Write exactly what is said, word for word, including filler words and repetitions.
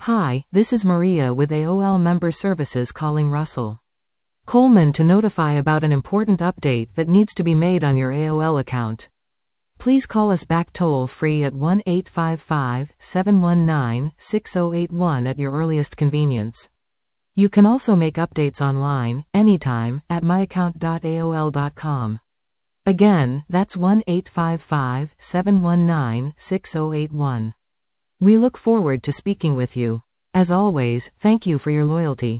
Hi, this is Maria with A O L Member Services calling Russell Coleman to notify about an important update that needs to be made on your A O L account. Please call us back toll-free at one eight five five, seven one nine, six zero eight one at your earliest convenience. You can also make updates online, anytime, at my account dot A O L dot com. Again, that's one eight five five, seven one nine, six zero eight one. We look forward to speaking with you. As always, thank you for your loyalty.